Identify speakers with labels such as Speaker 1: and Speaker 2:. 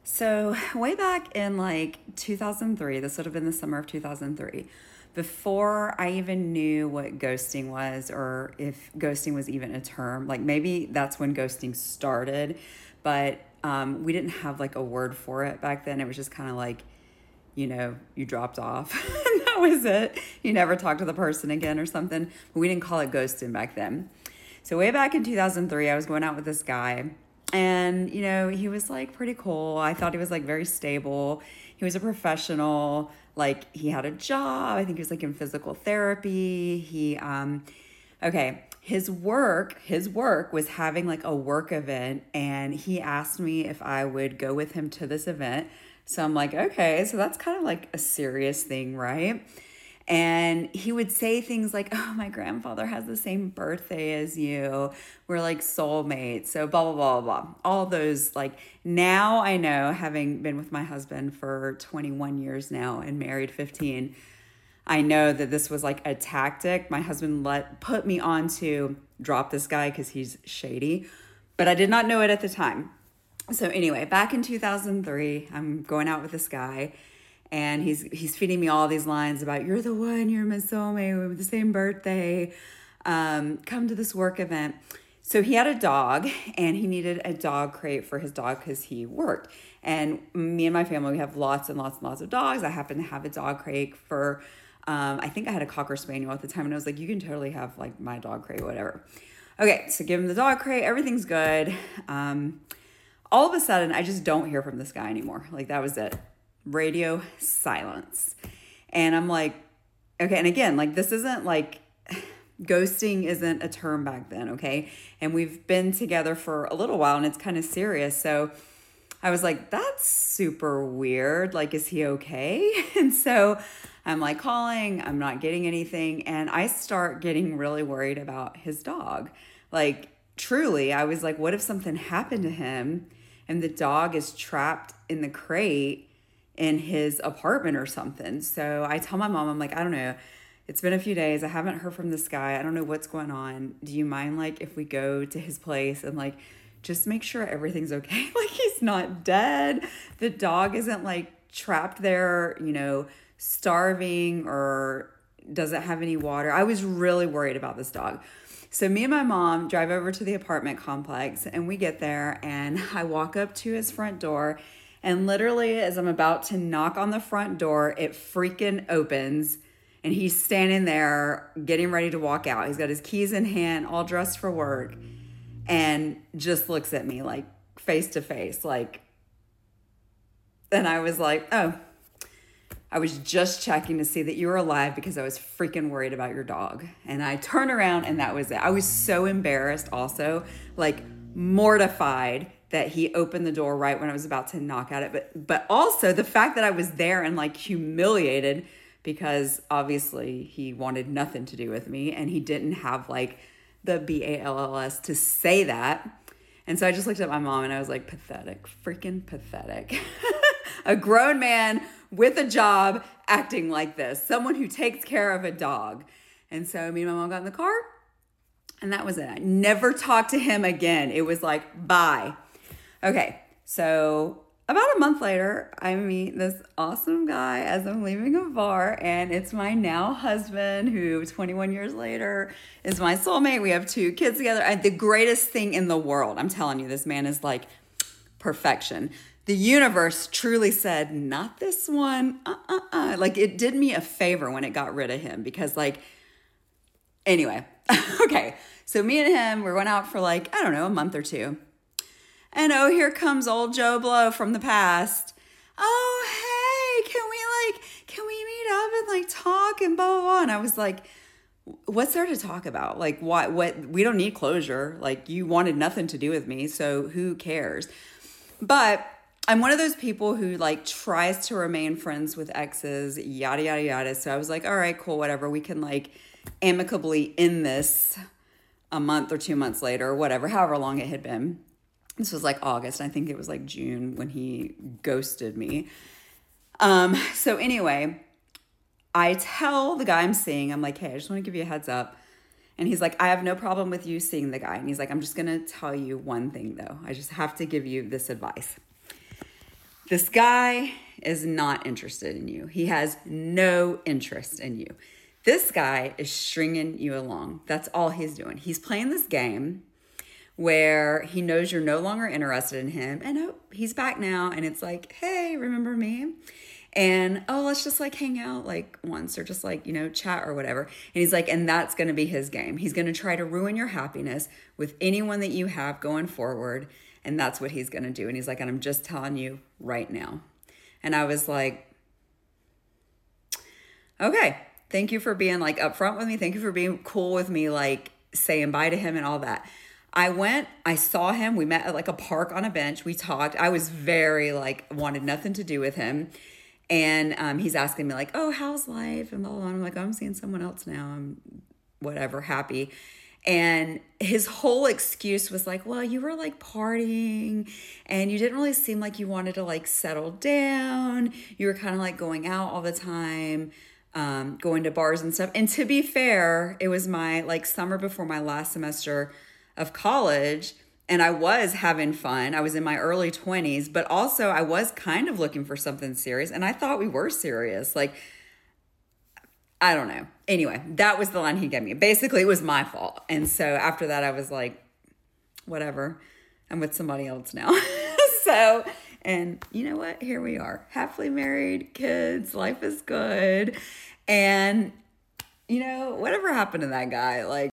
Speaker 1: So, way back in like 2003, this would have been the summer of 2003, before I even knew what ghosting was or if ghosting was even a term, like maybe that's when ghosting started, but we didn't have like a word for it back then. It was just kind of like, you dropped off and that was it. You never talked to the person again or something. But we didn't call it ghosting back then. So way back in 2003, I was going out with this guy and, he was like pretty cool. I thought he was like very stable. He was a professional. Like he had a job. I think he was like in physical therapy. Okay, his work was having like a work event and he asked me if I would go with him to this event. So I'm like, okay, so that's kind of like a serious thing, right? And he would say things like, oh, my grandfather has the same birthday as you. We're like soulmates. So blah, blah, blah, blah. All those, like, now I know, having been with my husband for 21 years now and married 15, I know that this was like a tactic. My husband put me on to drop this guy because he's shady, but I did not know it at the time. So anyway, back in 2003, I'm going out with this guy and he's feeding me all these lines about you're the one, you're my soulmate, we have the same birthday. Come to this work event. So he had a dog and he needed a dog crate for his dog because he worked. And me and my family, we have lots and lots and lots of dogs. I happen to have a dog crate for, I think I had a Cocker Spaniel at the time and I was like, you can totally have like my dog crate, whatever. Okay, so give him the dog crate, everything's good. All of a sudden, I just don't hear from this guy anymore. Like that was it. Radio silence. And I'm like, okay. And again, like this isn't like ghosting isn't a term back then. Okay. And we've been together for a little while and it's kind of serious. So I was like, that's super weird. Like, is he okay? And so I'm like calling, I'm not getting anything. And I start getting really worried about his dog. Like, truly, I was like, what if something happened to him and the dog is trapped in the crate in his apartment or something? So I tell my mom, I'm like, I don't know. It's been a few days. I haven't heard from this guy. I don't know what's going on. Do you mind like if we go to his place and like just make sure everything's okay? Like he's not dead. The dog isn't like trapped there, starving or doesn't have any water. I was really worried about this dog. So me and my mom drive over to the apartment complex and we get there and I walk up to his front door and literally as I'm about to knock on the front door, it freaking opens and he's standing there getting ready to walk out. He's got his keys in hand, all dressed for work and just looks at me like face to face, like, and I was like, oh, I was just checking to see that you were alive because I was freaking worried about your dog. And I turned around and that was it. I was so embarrassed also, like mortified that he opened the door right when I was about to knock at it. But also the fact that I was there and like humiliated because obviously he wanted nothing to do with me and he didn't have like the BALLS to say that. And so I just looked at my mom and I was like, pathetic, freaking pathetic. A grown man with a job acting like this, someone who takes care of a dog. And so me and my mom got in the car and that was it. I never talked to him again. It was like, bye. Okay, so about a month later, I meet this awesome guy as I'm leaving a bar, and it's my now husband who 21 years later is my soulmate. We have two kids together. The greatest thing in the world. I'm telling you, this man is like perfection. The universe truly said, not this one. Like it did me a favor when it got rid of him because like, anyway, okay. So me and him, we went out for like, I don't know, a month or two. And oh, here comes old Joe Blow from the past. Oh, hey, can we meet up and like talk and blah, blah, blah. And I was like, what's there to talk about? Like what, we don't need closure. Like you wanted nothing to do with me. So who cares? But I'm one of those people who like tries to remain friends with exes, yada, yada, yada. So I was like, all right, cool, whatever. We can like amicably end this a month or 2 months later, or whatever, however long it had been. This was like August. I think it was like June when he ghosted me. So anyway, I tell the guy I'm seeing, I'm like, hey, I just want to give you a heads up. And he's like, I have no problem with you seeing the guy. And he's like, I'm just going to tell you one thing though. I just have to give you this advice. This guy is not interested in you. He has no interest in you. This guy is stringing you along. That's all he's doing. He's playing this game where he knows you're no longer interested in him. And oh, he's back now. And it's like, hey, remember me? And oh, let's just like hang out like once or just like, chat or whatever. And he's like, and that's going to be his game. He's going to try to ruin your happiness with anyone that you have going forward. And that's what he's going to do. And he's like, and I'm just telling you right now. And I was like, okay, thank you for being like upfront with me. Thank you for being cool with me, like saying bye to him and all that. I saw him. We met at like a park on a bench. We talked. I was very like, wanted nothing to do with him. And he's asking me like, oh, how's life? And blah, blah, blah. I'm like, oh, I'm seeing someone else now. I'm whatever, happy. And his whole excuse was like, well, you were like partying and you didn't really seem like you wanted to like settle down. You were kind of like going out all the time, going to bars and stuff. And to be fair, it was my like summer before my last semester of college. And I was having fun. I was in my early 20s, but also I was kind of looking for something serious. And I thought we were serious. Like, I don't know. Anyway, that was the line he gave me. Basically, it was my fault. And so after that, I was like, whatever. I'm with somebody else now. So, and you know what? Here we are. Happily married, kids, life is good. And, whatever happened to that guy? Like,